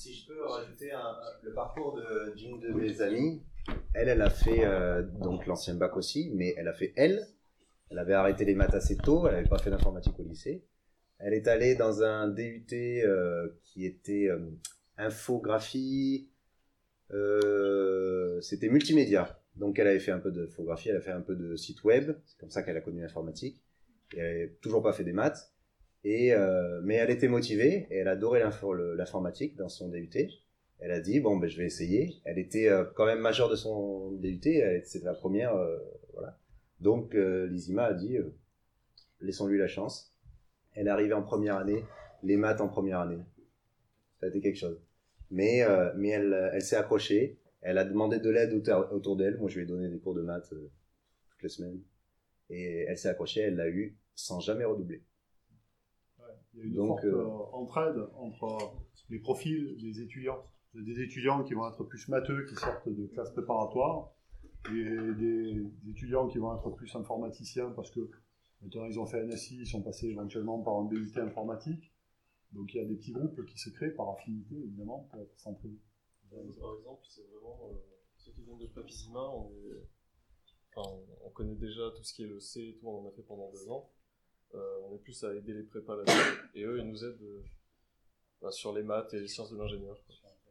Si je peux rajouter le parcours d'une de mes amies, elle a fait donc l'ancien bac aussi, mais elle a fait elle avait arrêté les maths assez tôt, elle n'avait pas fait d'informatique au lycée. Elle est allée dans un DUT qui était infographie, c'était multimédia. Donc elle avait fait un peu de photographie, elle a fait un peu de site web, c'est comme ça qu'elle a connu l'informatique. Et elle n'avait toujours pas fait des maths. Mais elle était motivée et elle adorait l'informatique dans son DUT. Elle a dit bon ben je vais essayer. Elle était quand même majeure de son DUT, c'était la première, voilà. Donc l'ISIMA a dit laissons-lui la chance. Elle est arrivée en première année, les maths en première année. Ça a été quelque chose. Mais elle s'est accrochée. Elle a demandé de l'aide autour d'elle. Moi je lui ai donné des cours de maths toutes les semaines. Et elle s'est accrochée, elle l'a eu sans jamais redoubler. Il y a une forte entraide entre les profils des étudiants. Il y a des étudiants qui vont être plus matheux, qui sortent de classes préparatoires, et des étudiants qui vont être plus informaticiens parce que maintenant ils ont fait NSI, ils sont passés éventuellement par un BUT informatique. Donc il y a des petits groupes qui se créent par affinité, évidemment, pour être s'entraider. Par exemple, c'est vraiment ceux qui viennent de Prépisima, on connaît déjà tout ce qui est le C et tout, on en a fait pendant 2 ans. On est plus à aider les prépas là-dessus, et eux ils nous aident sur les maths et les sciences de l'ingénieur.